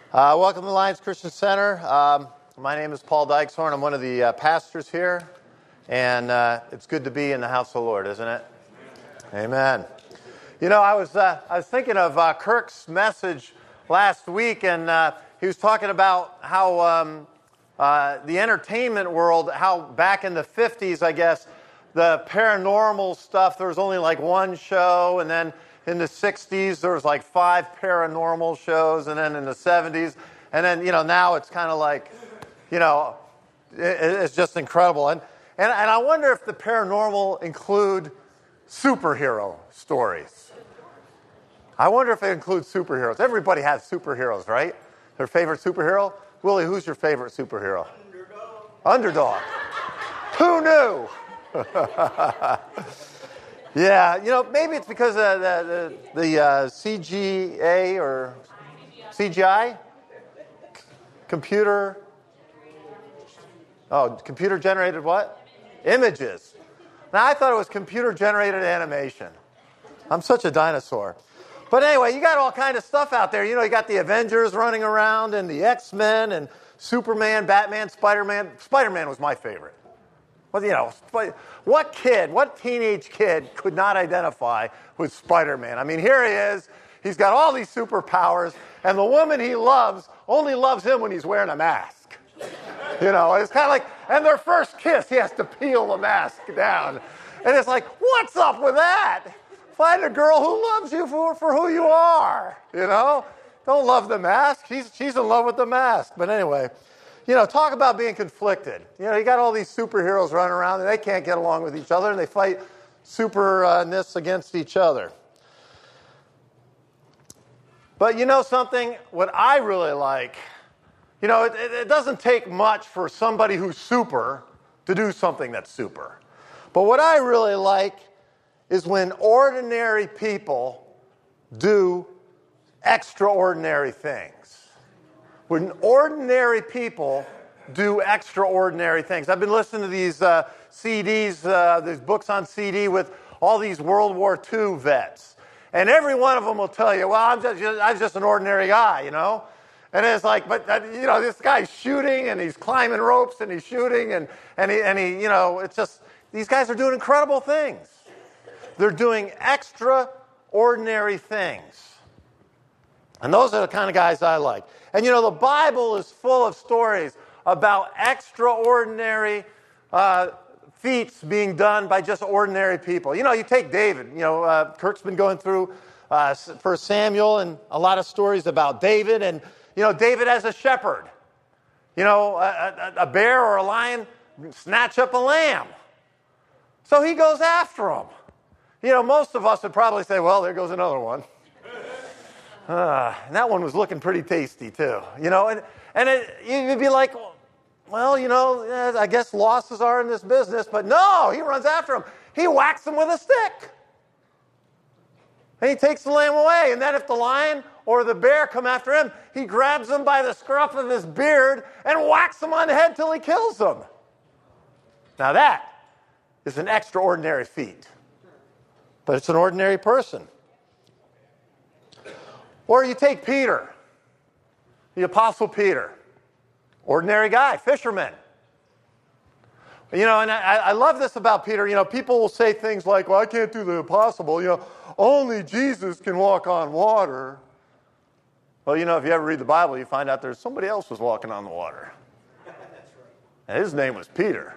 Welcome to the Lions Christian Center. My name is Paul Dykeshorn. I'm one of the pastors here, and it's good to be in the house of the Lord, isn't it? Amen. You know, I was thinking of Kirk's message last week, and he was talking about how the entertainment world, how back in the 50s, I guess, the paranormal stuff, there was only like one show, and then in the 60s, there was like 5 paranormal shows, and then in the 70s, and then, you know, now it's kind of like, you know, it's just incredible. And I wonder if the paranormal include superhero stories. I wonder if it includes superheroes. Everybody has superheroes, right? Their favorite superhero? Willie, who's your favorite superhero? Underdog. Who knew? Yeah, you know, maybe it's because of the CGA or CGI? Computer-generated what? Images. Now, I thought it was computer-generated animation. I'm such a dinosaur. But anyway, you got all kind of stuff out there. You know, you got the Avengers running around and the X-Men and Superman, Batman, Spider-Man. Spider-Man was my favorite. Well, you know, what teenage kid could not identify with Spider-Man? I mean, here he is. He's got all these superpowers, and the woman he loves only loves him when he's wearing a mask. You know, it's kind of like, and their first kiss, he has to peel the mask down. And it's like, what's up with that? Find a girl who loves you for who you are, you know? Don't love the mask. She's in love with the mask. But anyway, you know, talk about being conflicted. You know, you got all these superheroes running around, and they can't get along with each other, and they fight superness against each other. But you know something? What I really like, you know, it doesn't take much for somebody who's super to do something that's super. But what I really like is when ordinary people do extraordinary things. When ordinary people do extraordinary things. I've been listening to these CDs, these books on CD with all these World War II vets. And every one of them will tell you, well, I'm just an ordinary guy, you know? And it's like, but, you know, this guy's shooting, and he's climbing ropes, and he's shooting, and he, you know, it's just, these guys are doing incredible things. They're doing extraordinary things. And those are the kind of guys I like. And you know, the Bible is full of stories about extraordinary feats being done by just ordinary people. You know, you take David. You know, Kirk's been going through 1 Samuel and a lot of stories about David. And, you know, David as a shepherd. You know, a bear or a lion snatch up a lamb. So he goes after him. You know, most of us would probably say, well, there goes another one. And that one was looking pretty tasty, too. You know, and you'd be like, well, you know, I guess losses are in this business. But no, he runs after him. He whacks him with a stick. And he takes the lamb away. And then if the lion or the bear come after him, he grabs him by the scruff of his beard and whacks him on the head till he kills him. Now that is an extraordinary feat. But it's an ordinary person. Or you take Peter, the Apostle Peter, ordinary guy, fisherman. You know, and I love this about Peter. You know, people will say things like, well, I can't do the impossible. You know, only Jesus can walk on water. Well, you know, if you ever read the Bible, you find out there's somebody else was walking on the water. That's right. And his name was Peter.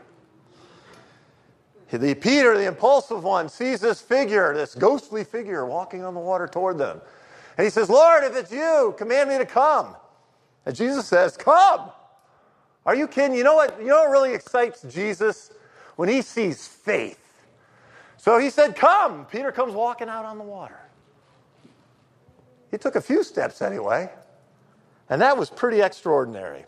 Peter, the impulsive one, sees this figure, this ghostly figure walking on the water toward them. And he says, Lord, if it's you, command me to come. And Jesus says, come. Are you kidding? You know what really excites Jesus? When he sees faith. So he said, come. Peter comes walking out on the water. He took a few steps anyway. And that was pretty extraordinary.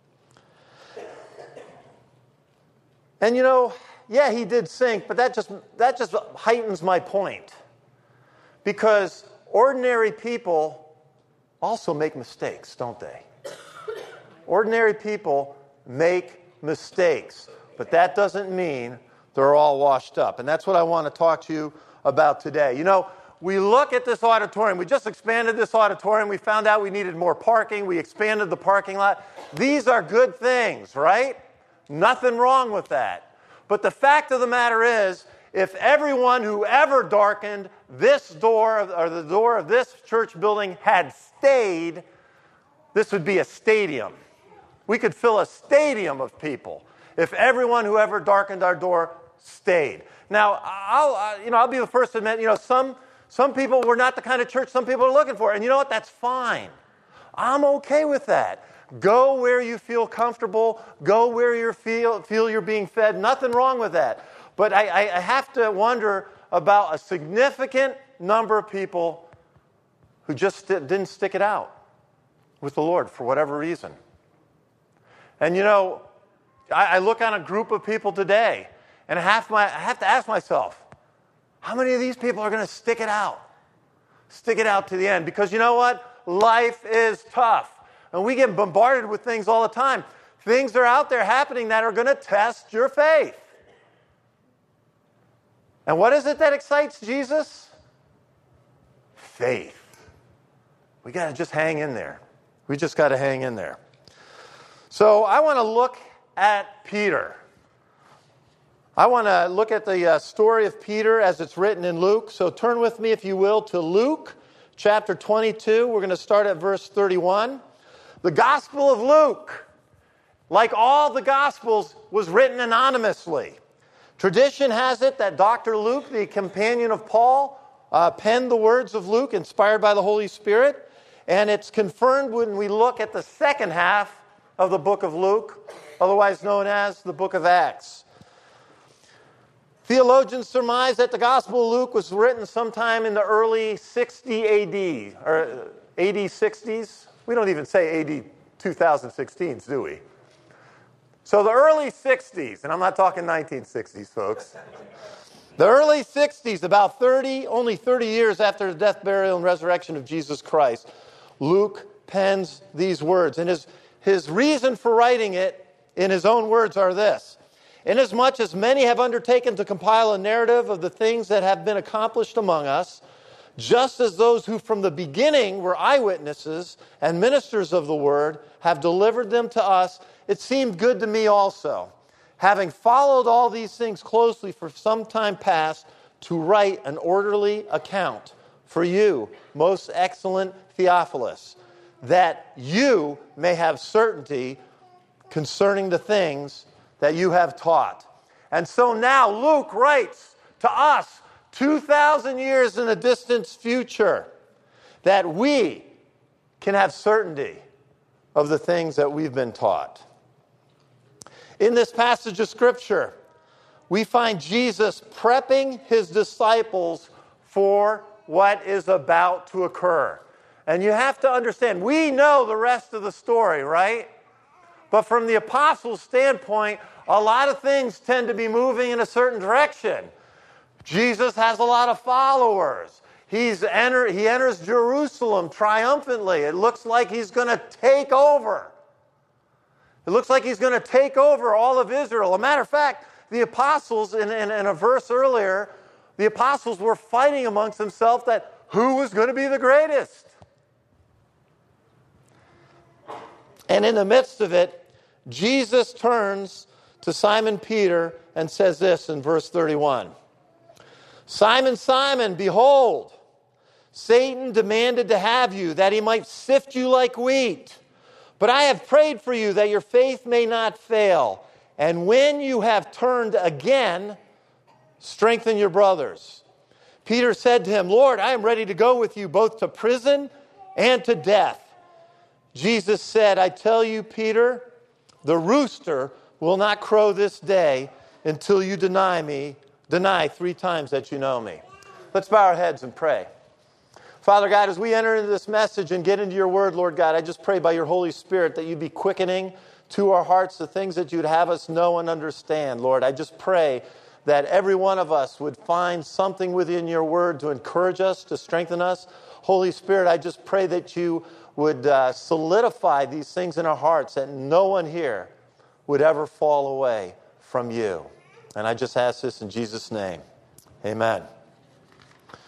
And you know, yeah, he did sink, but that just heightens my point. Because ordinary people also make mistakes, don't they? Ordinary people make mistakes, but that doesn't mean they're all washed up. And that's what I want to talk to you about today. You know, we look at this auditorium. We just expanded this auditorium. We found out we needed more parking. We expanded the parking lot. These are good things, right? Nothing wrong with that. But the fact of the matter is, if everyone who ever darkened this door or the door of this church building had stayed, this would be a stadium. We could fill a stadium of people if everyone who ever darkened our door stayed. Now, I'll be the first to admit, some people were not the kind of church some people are looking for. And you know what? That's fine. I'm okay with that. Go where you feel comfortable. Go where you feel you're being fed. Nothing wrong with that. But I have to wonder about a significant number of people who just didn't stick it out with the Lord for whatever reason. And I look on a group of people today, and I have to ask myself, how many of these people are going to stick it out? Stick it out to the end. Because you know what? Life is tough. And we get bombarded with things all the time. Things are out there happening that are going to test your faith. And what is it that excites Jesus? Faith. We got to just hang in there. We just got to hang in there. So I want to look at Peter. I want to look at the story of Peter as it's written in Luke. So turn with me, if you will, to Luke chapter 22. We're going to start at verse 31. The Gospel of Luke, like all the Gospels, was written anonymously. Tradition has it that Dr. Luke, the companion of Paul, penned the words of Luke inspired by the Holy Spirit. And it's confirmed when we look at the second half of the book of Luke, otherwise known as the book of Acts. Theologians surmise that the Gospel of Luke was written sometime in the early 60 AD, or AD 60s. We don't even say AD 2016s, do we? So the early 60s, and I'm not talking 1960s, folks. The early 60s, about only 30 years after the death, burial, and resurrection of Jesus Christ, Luke pens these words. And his reason for writing it, in his own words, are this. Inasmuch as many have undertaken to compile a narrative of the things that have been accomplished among us, just as those who from the beginning were eyewitnesses and ministers of the word have delivered them to us, it seemed good to me also, having followed all these things closely for some time past, to write an orderly account for you, most excellent Theophilus, that you may have certainty concerning the things that you have taught. And so now Luke writes to us 2,000 years in the distant future that we can have certainty of the things that we've been taught. In this passage of Scripture, we find Jesus prepping his disciples for what is about to occur. And you have to understand, we know the rest of the story, right? But from the apostles' standpoint, a lot of things tend to be moving in a certain direction. Jesus has a lot of followers. He enters Jerusalem triumphantly. It looks like he's going to take over. It looks like he's going to take over all of Israel. As a matter of fact, the apostles, in a verse earlier, the apostles were fighting amongst themselves that who was going to be the greatest. And in the midst of it, Jesus turns to Simon Peter and says this in verse 31. Simon, Simon, behold, Satan demanded to have you, that he might sift you like wheat. But I have prayed for you that your faith may not fail. And when you have turned again, strengthen your brothers. Peter said to him, Lord, I am ready to go with you both to prison and to death. Jesus said, I tell you, Peter, the rooster will not crow this day until you deny 3 times that you know me. Let's bow our heads and pray. Father God, as we enter into this message and get into your word, Lord God, I just pray by your Holy Spirit that you be quickening to our hearts the things that you'd have us know and understand. Lord, I just pray that every one of us would find something within your word to encourage us, to strengthen us. Holy Spirit, I just pray that you would solidify these things in our hearts, that no one here would ever fall away from you. And I just ask this in Jesus' name. Amen.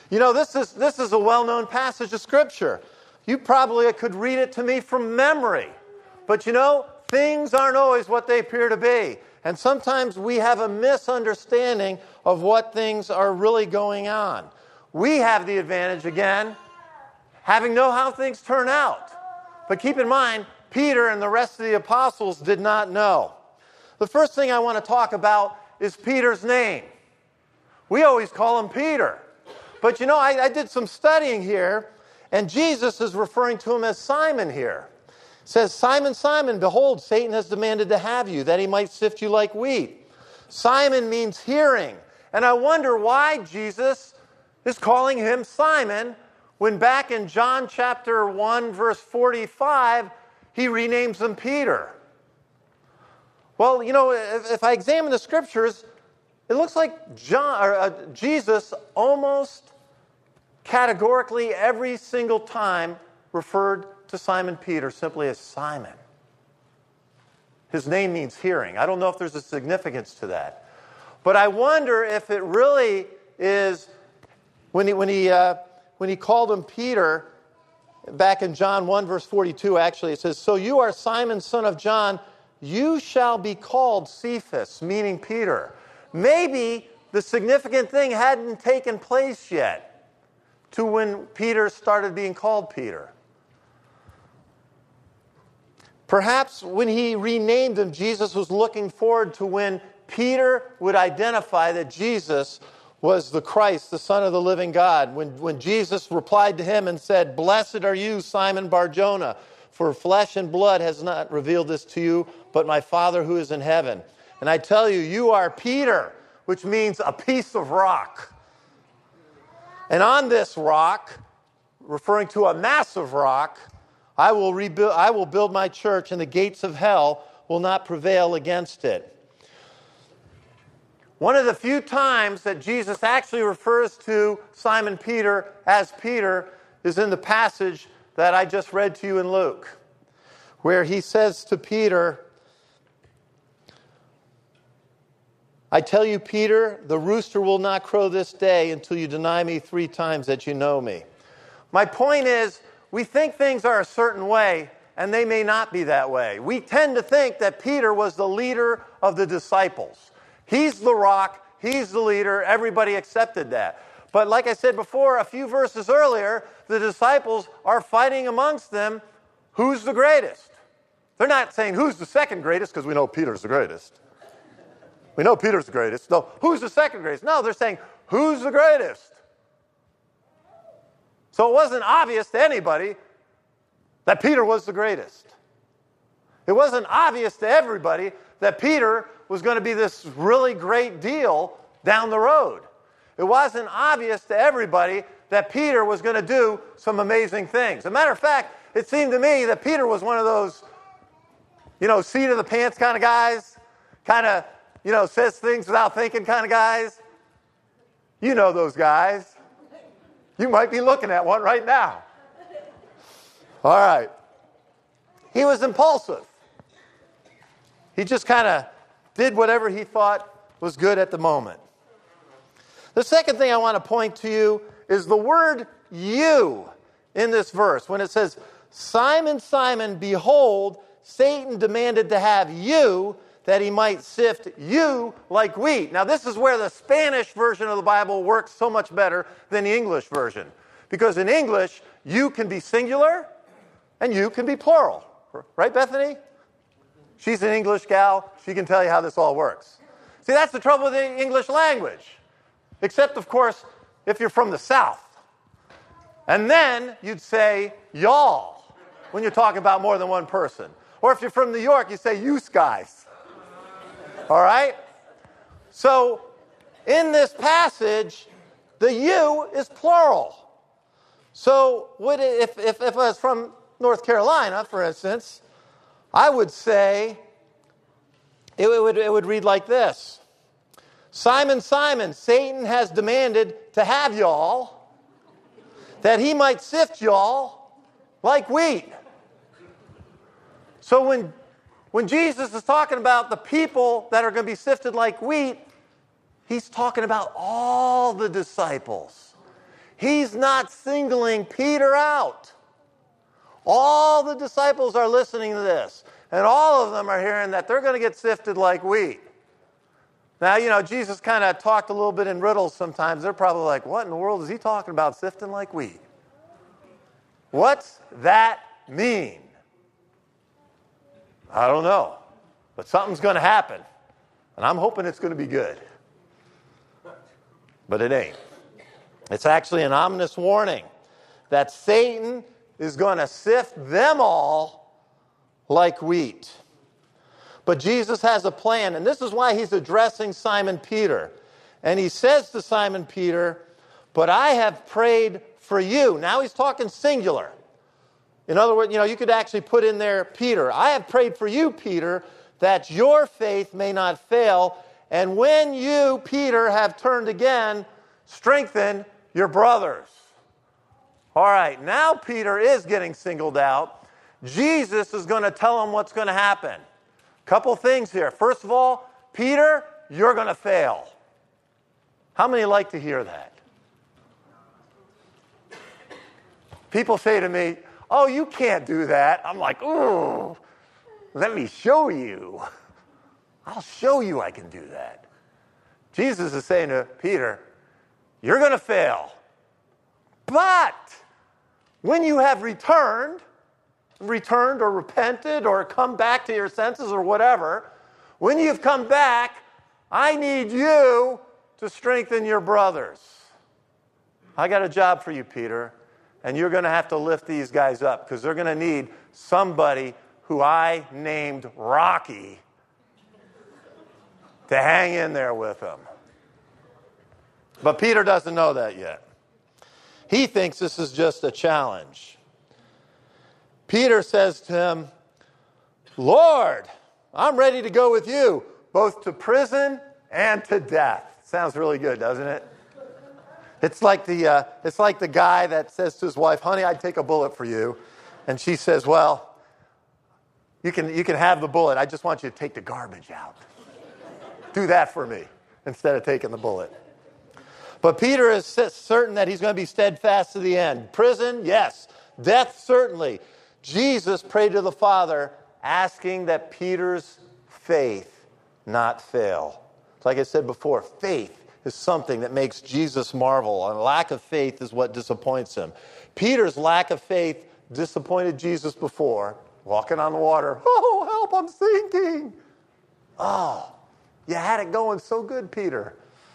You know, this is a well-known passage of Scripture. You probably could read it to me from memory. But you know, things aren't always what they appear to be. And sometimes we have a misunderstanding of what things are really going on. We have the advantage, again, having know how things turn out. But keep in mind, Peter and the rest of the apostles did not know. The first thing I want to talk about is Peter's name. We always call him Peter. But you know, I did some studying here, and Jesus is referring to him as Simon here. It says, Simon, Simon, behold, Satan has demanded to have you, that he might sift you like wheat. Simon means hearing. And I wonder why Jesus is calling him Simon when back in John chapter 1, verse 45, he renames him Peter. Well, you know, if I examine the Scriptures, it looks like Jesus almost categorically every single time referred to Simon Peter simply as Simon. His name means hearing. I don't know if there's a significance to that. But I wonder if it really is, when he called him Peter, back in John 1, verse 42, actually, it says, So you are Simon, son of John, you shall be called Cephas, meaning Peter. Maybe the significant thing hadn't taken place yet to when Peter started being called Peter. Perhaps when he renamed him, Jesus was looking forward to when Peter would identify that Jesus was the Christ, the Son of the living God. When Jesus replied to him and said, Blessed are you, Simon Bar-Jonah, for flesh and blood has not revealed this to you, but my Father who is in heaven. And I tell you, you are Peter, which means a piece of rock. And on this rock, referring to a massive rock, I will build my church, and the gates of hell will not prevail against it. One of the few times that Jesus actually refers to Simon Peter as Peter is in the passage that I just read to you in Luke, where he says to Peter, I tell you, Peter, the rooster will not crow this day until you deny me 3 times that you know me. My point is, we think things are a certain way, and they may not be that way. We tend to think that Peter was the leader of the disciples. He's the rock, he's the leader, everybody accepted that. But like I said before, a few verses earlier, the disciples are fighting amongst them, who's the greatest? They're not saying who's the second greatest, because we know Peter's the greatest. We know Peter's the greatest. No, who's the second greatest? No, they're saying, who's the greatest? So it wasn't obvious to anybody that Peter was the greatest. It wasn't obvious to everybody that Peter was going to be this really great deal down the road. It wasn't obvious to everybody that Peter was going to do some amazing things. As a matter of fact, it seemed to me that Peter was one of those, seat of the pants kind of guys, kind of, says things without thinking kind of guys. You know those guys. You might be looking at one right now. All right. He was impulsive. He just kind of did whatever he thought was good at the moment. The second thing I want to point to you is the word you in this verse. When it says, Simon, Simon, behold, Satan demanded to have you that he might sift you like wheat. Now, this is where the Spanish version of the Bible works so much better than the English version. Because in English, you can be singular and you can be plural. Right, Bethany? She's an English gal. She can tell you how this all works. See, that's the trouble with the English language. Except, of course, if you're from the South. And then you'd say y'all when you're talking about more than one person. Or if you're from New York, you say you guys. All right? So, in this passage, the you is plural. So, if I was from North Carolina, for instance, I would say, it would read like this. Simon, Simon, Satan has demanded to have y'all, that he might sift y'all like wheat. So when Jesus is talking about the people that are going to be sifted like wheat, he's talking about all the disciples. He's not singling Peter out. All the disciples are listening to this, and all of them are hearing that they're going to get sifted like wheat. Now, Jesus kind of talked a little bit in riddles sometimes. They're probably like, what in the world is he talking about, sifting like wheat? What's that mean? I don't know. But something's going to happen. And I'm hoping it's going to be good. But it ain't. It's actually an ominous warning that Satan is going to sift them all like wheat. But Jesus has a plan, and this is why he's addressing Simon Peter. And he says to Simon Peter, but I have prayed for you. Now he's talking singular. In other words, you could actually put in there Peter. I have prayed for you, Peter, that your faith may not fail. And when you, Peter, have turned again, strengthen your brothers. All right, now Peter is getting singled out. Jesus is going to tell him what's going to happen. Couple things here. First of all, Peter, you're going to fail. How many like to hear that? People say to me, oh, you can't do that. I'm like, ooh, let me show you. I'll show you I can do that. Jesus is saying to Peter, you're going to fail. But when you have returned or repented or come back to your senses or whatever, when you've come back, I need you to strengthen your brothers. I got a job for you, Peter, and you're going to have to lift these guys up because they're going to need somebody who I named Rocky to hang in there with them. But Peter doesn't know that yet. He thinks this is just a challenge. Peter says to him, Lord, I'm ready to go with you, both to prison and to death. Sounds really good, doesn't it? It's like the guy that says to his wife, honey, I'd take a bullet for you. And she says, well, you can have the bullet. I just want you to take the garbage out. Do that for me instead of taking the bullet. But Peter is certain that he's going to be steadfast to the end. Prison, yes. Death, certainly. Jesus prayed to the Father, asking that Peter's faith not fail. Like I said before, faith is something that makes Jesus marvel, and lack of faith is what disappoints him. Peter's lack of faith disappointed Jesus before, walking on the water. Oh, help, I'm sinking. Oh, you had it going so good, Peter.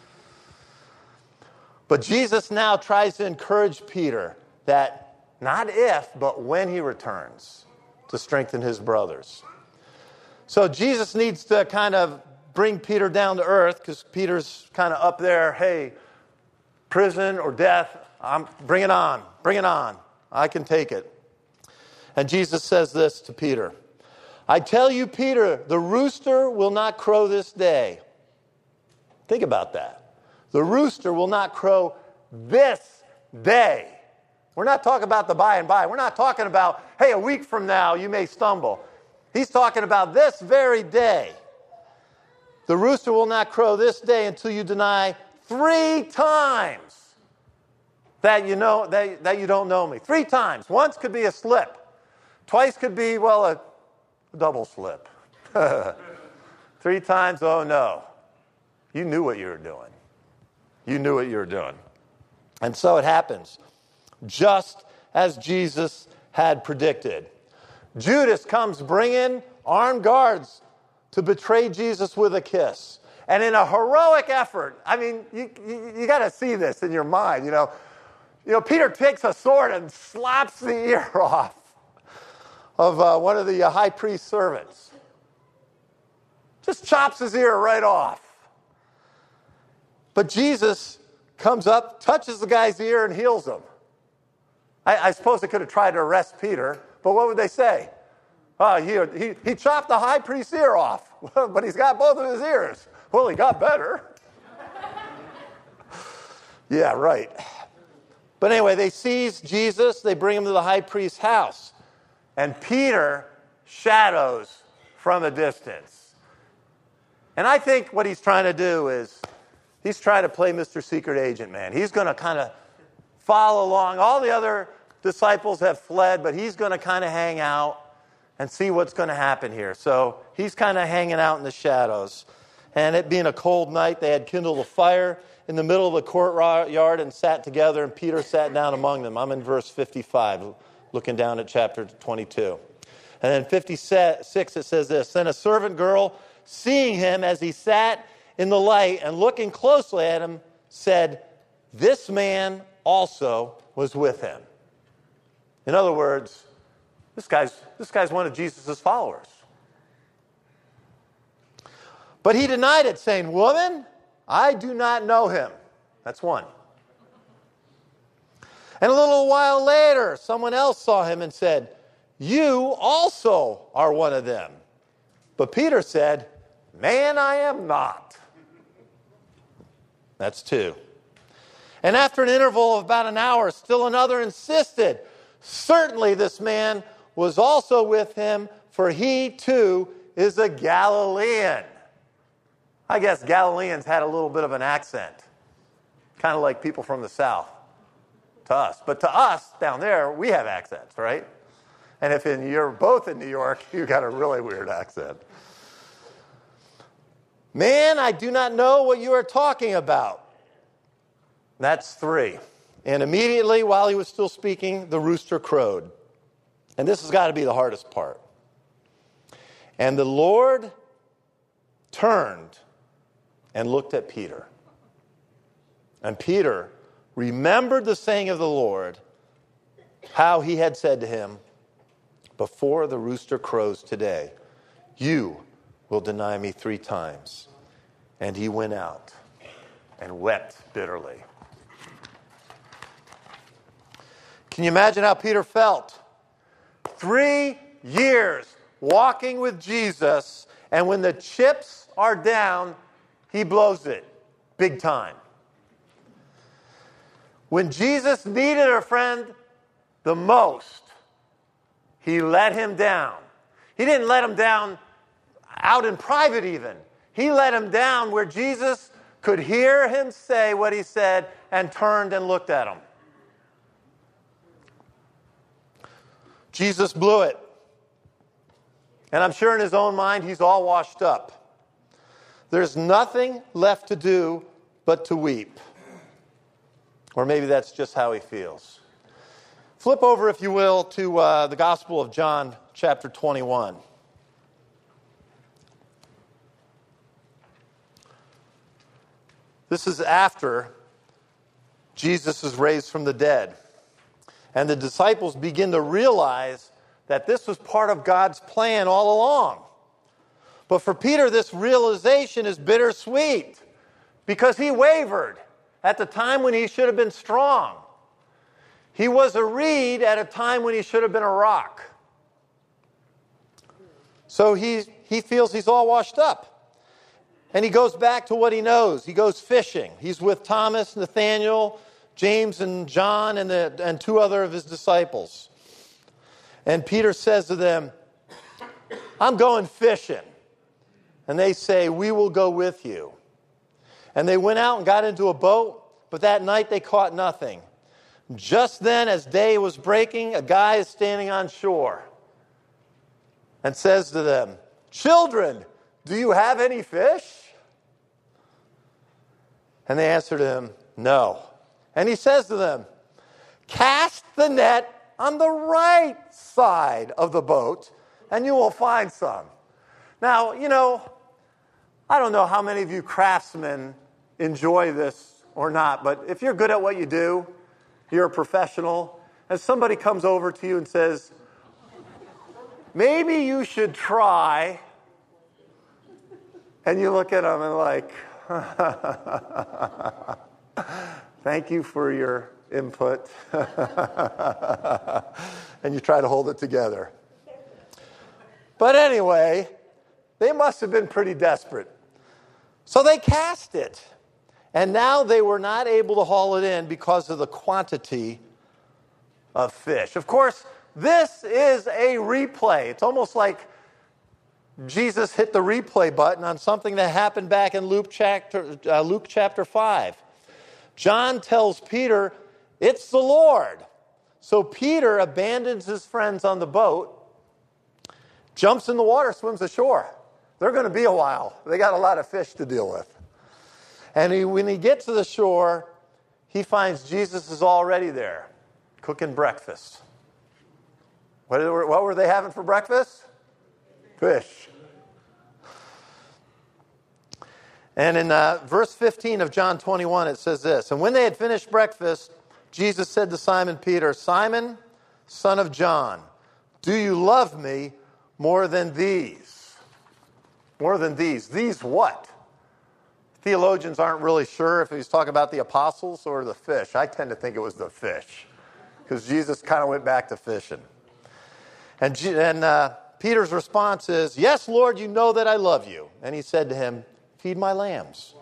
But Jesus now tries to encourage Peter that not if, but when he returns to strengthen his brothers. So Jesus needs to kind of bring Peter down to earth because Peter's kind of up there, hey, prison or death, bring it on, I can take it. And Jesus says this to Peter, I tell you, Peter, the rooster will not crow this day. Think about that. The rooster will not crow this day. We're not talking about the by and by. We're not talking about, hey, a week from now you may stumble. He's talking about this very day. The rooster will not crow this day until you deny 3 times that you don't know me. 3 times. Once could be a slip. Twice could be, well, a double slip. 3 times, oh no. You knew what you were doing. You knew what you were doing. And so it happens, just as Jesus had predicted. Judas comes bringing armed guards to betray Jesus with a kiss. And in a heroic effort, I mean, you got to see this in your mind, Peter takes a sword and slaps the ear off of one of the high priest's servants. Just chops his ear right off. But Jesus comes up, touches the guy's ear, and heals him. I suppose they could have tried to arrest Peter, but what would they say? He chopped the high priest's ear off, but he's got both of his ears. Well, he got better. Yeah, right. But anyway, they seize Jesus, they bring him to the high priest's house, and Peter shadows from a distance. And I think what he's trying to do is, he's trying to play Mr. Secret Agent, man. He's going to kind of follow along. All the other disciples have fled, but he's going to kind of hang out and see what's going to happen here. So he's kind of hanging out in the shadows. And it being a cold night, they had kindled a fire in the middle of the courtyard and sat together, and Peter sat down among them. I'm in verse 55, looking down at chapter 22. And then 56, it says this: Then a servant girl, seeing him as he sat in the light and looking closely at him, said, "This man also was with him." In other words, this guy's one of Jesus' followers. But he denied it, saying, "Woman, I do not know him." That's one. And a little while later, someone else saw him and said, "You also are one of them." But Peter said, "Man, I am not." That's two. And after an interval of about an hour, still another insisted, "Certainly this man was also with him, for he too is a Galilean." I guess Galileans had a little bit of an accent, kind of like people from the South to us. But to us, down there, we have accents, right? And if you're both in New York, you've got a really weird accent. "Man, I do not know what you are talking about." That's three. And immediately, while he was still speaking, the rooster crowed. And this has got to be the hardest part. And the Lord turned and looked at Peter. And Peter remembered the saying of the Lord, how he had said to him, "Before the rooster crows today, you will deny me 3 times." And he went out and wept bitterly. Can you imagine how Peter felt? 3 years walking with Jesus, and when the chips are down, he blows it big time. When Jesus needed a friend the most, he let him down. He didn't let him down out in private even. He let him down where Jesus could hear him say what he said and turned and looked at him. Jesus blew it. And I'm sure in his own mind he's all washed up. There's nothing left to do but to weep. Or maybe that's just how he feels. Flip over, if you will, to the Gospel of John, chapter 21. This is after Jesus is raised from the dead. And the disciples begin to realize that this was part of God's plan all along. But for Peter, this realization is bittersweet because he wavered at the time when he should have been strong. He was a reed at a time when he should have been a rock. So he feels he's all washed up. And he goes back to what he knows. He goes fishing. He's with Thomas, Nathaniel, James and John, and 2 other of his disciples. And Peter says to them, "I'm going fishing." And they say, "We will go with you." And they went out and got into a boat, but that night they caught nothing. Just then, as day was breaking, a guy is standing on shore and says to them, "Children, do you have any fish?" And they answered him, "No." And he says to them, "Cast the net on the right side of the boat, and you will find some." Now, I don't know how many of you craftsmen enjoy this or not, but if you're good at what you do, you're a professional, and somebody comes over to you and says, "Maybe you should try," and you look at them and like, "Thank you for your input," and you try to hold it together. But anyway, they must have been pretty desperate. So they cast it. And now they were not able to haul it in because of the quantity of fish. Of course, this is a replay. It's almost like Jesus hit the replay button on something that happened back in Luke chapter 5. John tells Peter it's the Lord. So Peter abandons his friends on the boat, jumps in the water, swims ashore. They're going to be a while. They got a lot of fish to deal with. And when he gets to the shore, he finds Jesus is already there, cooking breakfast. What were they having for breakfast? Fish. And in verse 15 of John 21, it says this, "And when they had finished breakfast, Jesus said to Simon Peter, 'Simon, son of John, do you love me more than these?'" More than these. These what? Theologians aren't really sure if he's talking about the apostles or the fish. I tend to think it was the fish, because Jesus kind of went back to fishing. And Peter's response is, "Yes, Lord, you know that I love you." And he said to him, "Feed my lambs."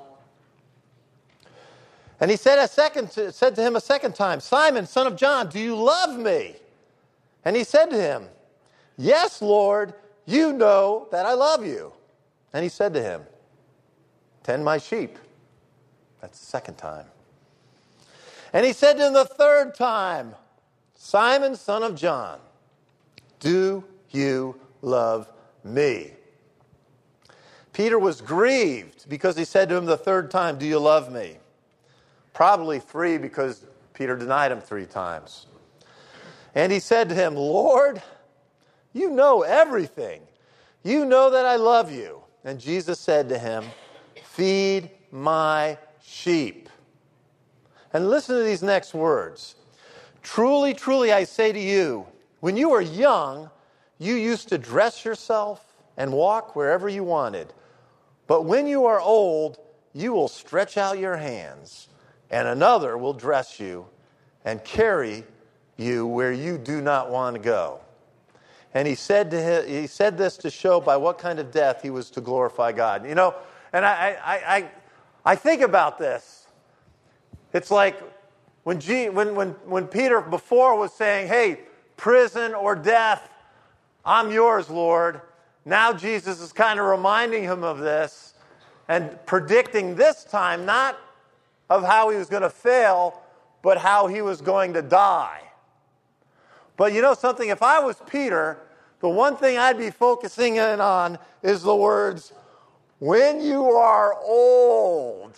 And he said to him a second time, "Simon, son of John, do you love me?" And he said to him, "Yes, Lord, you know that I love you." And he said to him, "Tend my sheep." That's the second time. And he said to him the third time, "Simon, son of John, do you love me?" Peter was grieved because he said to him the third time, "Do you love me?" Probably 3, because Peter denied him 3 times. And he said to him, "Lord, you know everything. You know that I love you." And Jesus said to him, "Feed my sheep." And listen to these next words. "Truly, truly, I say to you, when you were young, you used to dress yourself and walk wherever you wanted. But when you are old, you will stretch out your hands, and another will dress you and carry you where you do not want to go." And he said this to show by what kind of death he was to glorify God. You know, and I think about this. It's like when Peter before was saying, "Hey, prison or death, I'm yours, Lord." Now Jesus is kind of reminding him of this and predicting this time not of how he was going to fail, but how he was going to die. But you know something? If I was Peter, the one thing I'd be focusing in on is the words, "When you are old."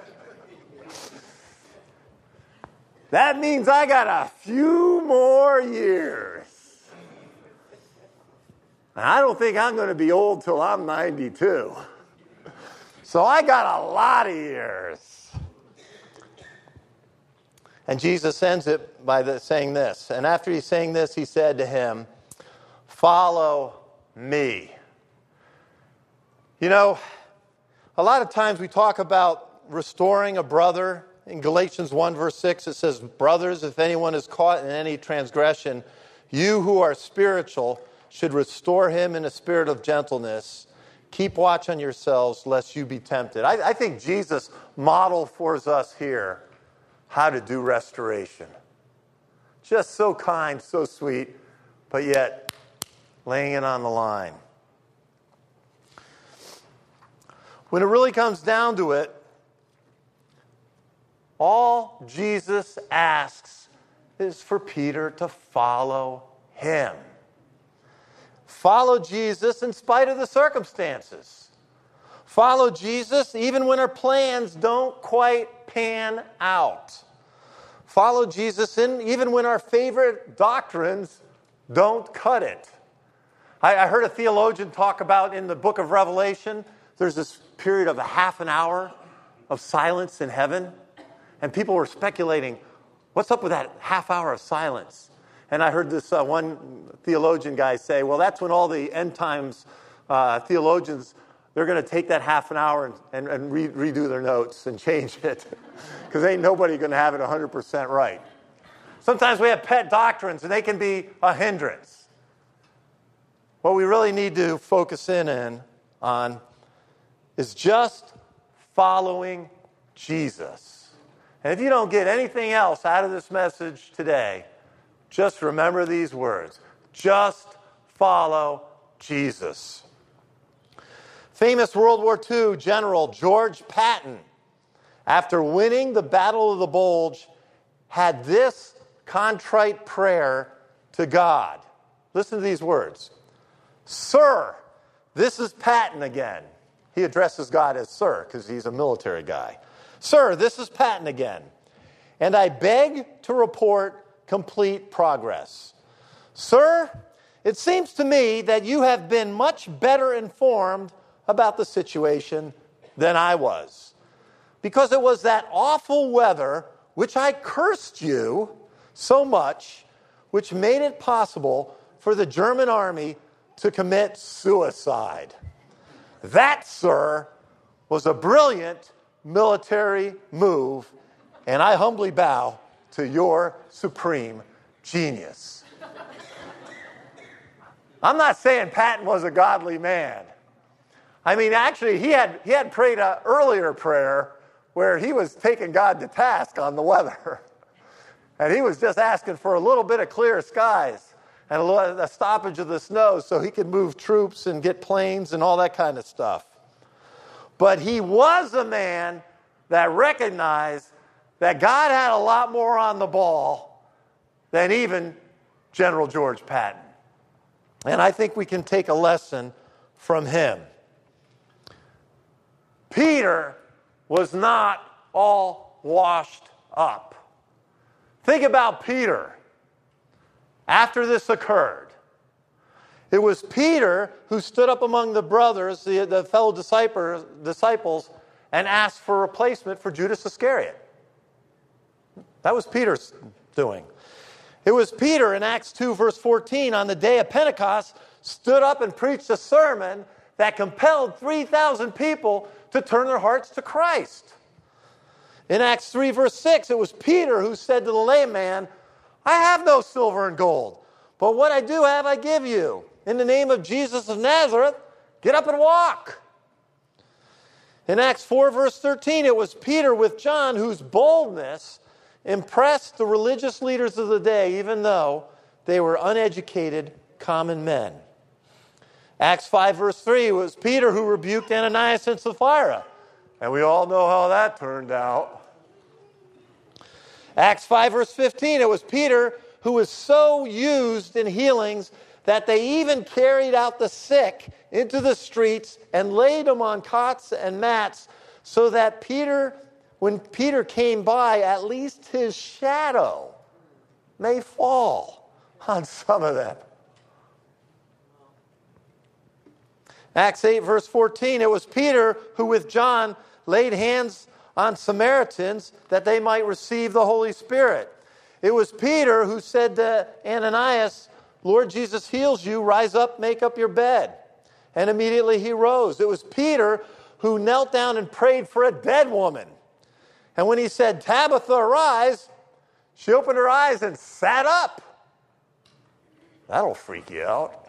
That means I got a few more years. And I don't think I'm going to be old till I'm 92. So I got a lot of years. And Jesus ends it by saying this. And after he's saying this, he said to him, "Follow me." You know, a lot of times we talk about restoring a brother. In Galatians 1, verse 6, it says, "Brothers, if anyone is caught in any transgression, you who are spiritual should restore him in a spirit of gentleness. Keep watch on yourselves, lest you be tempted." I think Jesus modeled for us here how to do restoration. Just so kind, so sweet, but yet laying it on the line. When it really comes down to it, all Jesus asks is for Peter to follow him. Follow Jesus in spite of the circumstances. Follow Jesus even when our plans don't quite pan out. Follow Jesus even when our favorite doctrines don't cut it. I heard a theologian talk about in the book of Revelation, there's this period of a half an hour of silence in heaven. And people were speculating, what's up with that half hour of silence? And I heard this one theologian guy say, well, that's when all the end times theologians, they're going to take that half an hour and redo their notes and change it. Because ain't nobody going to have it 100% right. Sometimes we have pet doctrines, and they can be a hindrance. What we really need to focus in on is just following Jesus. And if you don't get anything else out of this message today, just remember these words. Just follow Jesus. Famous World War II General George Patton, after winning the Battle of the Bulge, had this contrite prayer to God. Listen to these words. Sir, this is Patton again. He addresses God as sir because he's a military guy. Sir, this is Patton again. And I beg to report complete progress. Sir, it seems to me that you have been much better informed about the situation than I was. Because it was that awful weather which I cursed you so much, which made it possible for the German army to commit suicide. That, sir, was a brilliant military move, and I humbly bow to your supreme genius. I'm not saying Patton was a godly man. I mean, actually, he had prayed an earlier prayer where he was taking God to task on the weather. And he was just asking for a little bit of clear skies and a stoppage of the snow so he could move troops and get planes and all that kind of stuff. But he was a man that recognized that God had a lot more on the ball than even General George Patton. And I think we can take a lesson from him. Peter was not all washed up. Think about Peter after this occurred. It was Peter who stood up among the brothers, the fellow disciples, and asked for a replacement for Judas Iscariot. That was Peter's doing. It was Peter in Acts 2, verse 14, on the day of Pentecost, stood up and preached a sermon that compelled 3,000 people to turn their hearts to Christ. In Acts 3, verse 6, it was Peter who said to the lame man, I have no silver and gold, but what I do have I give you. In the name of Jesus of Nazareth, get up and walk. In Acts 4, verse 13, it was Peter with John whose boldness impressed the religious leaders of the day, even though they were uneducated common men. Acts 5, verse 3, it was Peter who rebuked Ananias and Sapphira. And we all know how that turned out. Acts 5, verse 15, it was Peter who was so used in healings that they even carried out the sick into the streets and laid them on cots and mats so that when Peter came by, at least his shadow may fall on some of them. Acts 8, verse 14, it was Peter who with John laid hands on Samaritans that they might receive the Holy Spirit. It was Peter who said to Ananias, Lord Jesus heals you, rise up, make up your bed. And immediately he rose. It was Peter who knelt down and prayed for a dead woman. And when he said, Tabitha, arise, she opened her eyes and sat up. That'll freak you out.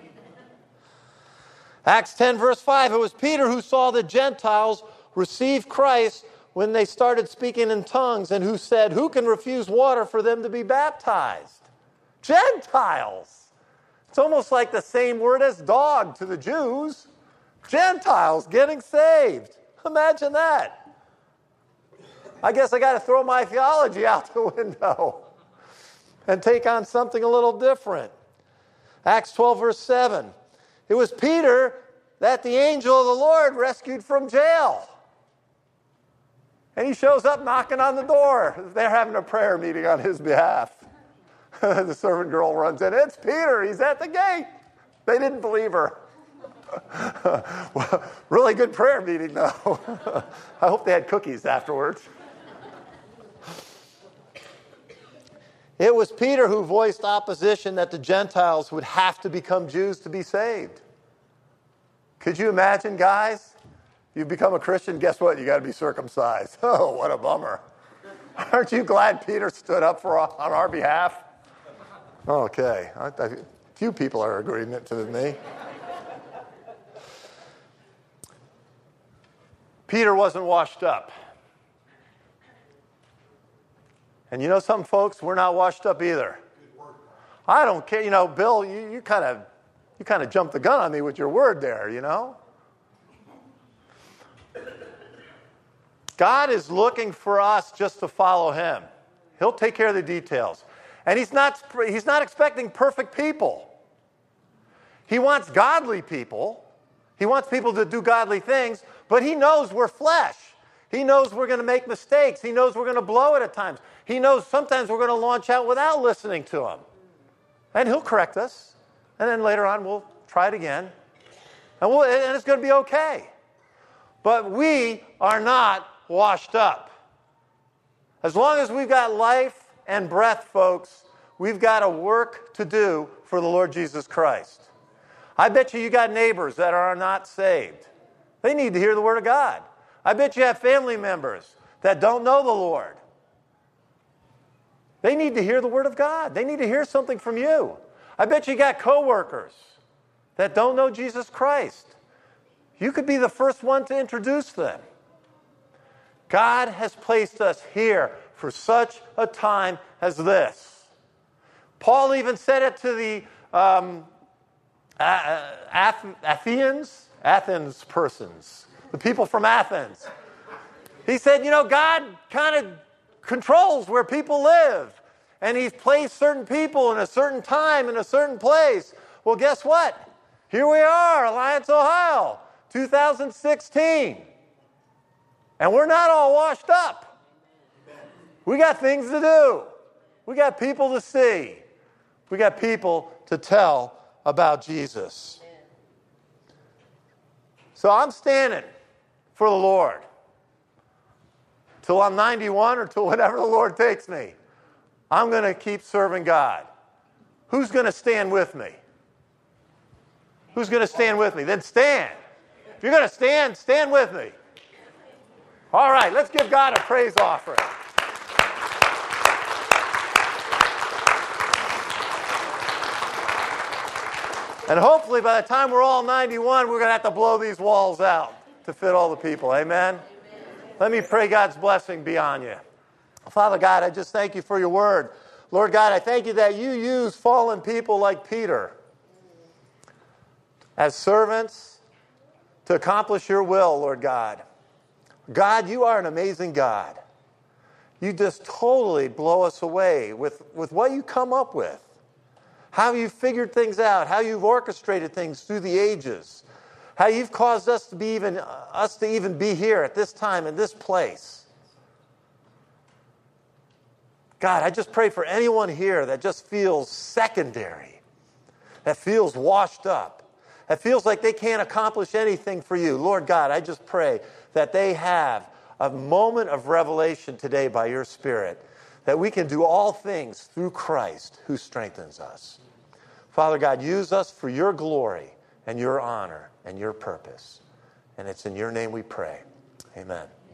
Acts 10, verse 5, it was Peter who saw the Gentiles receive Christ when they started speaking in tongues and who said, who can refuse water for them to be baptized? Gentiles. It's almost like the same word as dog to the Jews. Gentiles getting saved. Imagine that. I guess I got to throw my theology out the window and take on something a little different. Acts 12, verse 7. It was Peter that the angel of the Lord rescued from jail. And he shows up knocking on the door. They're having a prayer meeting on his behalf. The servant girl runs in. It's Peter. He's at the gate. They didn't believe her. Well, really good prayer meeting, though. I hope they had cookies afterwards. It was Peter who voiced opposition that the Gentiles would have to become Jews to be saved. Could you imagine, guys? You become a Christian, guess what? You got to be circumcised. Oh, what a bummer. Aren't you glad Peter stood up on our behalf? Okay. A few people are agreeing it to me. Peter wasn't washed up. And you know something, folks? We're not washed up either. I don't care. You know, Bill, you kind of jumped the gun on me with your word there, you know? God is looking for us just to follow him. He'll take care of the details. And he's not expecting perfect people. He wants godly people. He wants people to do godly things, but he knows we're flesh. He knows we're going to make mistakes. He knows we're going to blow it at times. He knows sometimes we're going to launch out without listening to him. And he'll correct us. And then later on, we'll try it again. And it's going to be okay. But we are not washed up. As long as we've got life and breath, folks, we've got a work to do for the Lord Jesus Christ. I bet you got neighbors that are not saved. They need to hear the Word of God. I bet you have family members that don't know the Lord. They need to hear the Word of God. They need to hear something from you. I bet you got coworkers that don't know Jesus Christ. You could be the first one to introduce them. God has placed us here for such a time as this. Paul even said it to the Athens persons, the people from Athens. He said, God kind of controls where people live. And he's placed certain people in a certain time, in a certain place. Well, guess what? Here we are, Alliance, Ohio, 2016. And we're not all washed up. We got things to do. We got people to see. We got people to tell about Jesus. So I'm standing for the Lord till I'm 91 or till whenever the Lord takes me. I'm going to keep serving God. Who's going to stand with me? Who's going to stand with me? Then stand. If you're going to stand, stand with me. All right, let's give God a praise offering. And hopefully by the time we're all 91, we're going to have to blow these walls out to fit all the people. Amen? Let me pray God's blessing be on you. Father God, I just thank you for your word. Lord God, I thank you that you use fallen people like Peter as servants to accomplish your will, Lord God. God, you are an amazing God. You just totally blow us away with what you come up with. How you've figured things out, how you've orchestrated things through the ages, how you've caused us to even be here at this time in this place. God, I just pray for anyone here that just feels secondary, that feels washed up, that feels like they can't accomplish anything for you. Lord God, I just pray that they have a moment of revelation today by your Spirit, that we can do all things through Christ who strengthens us. Father God, use us for your glory and your honor and your purpose. And it's in your name we pray. Amen.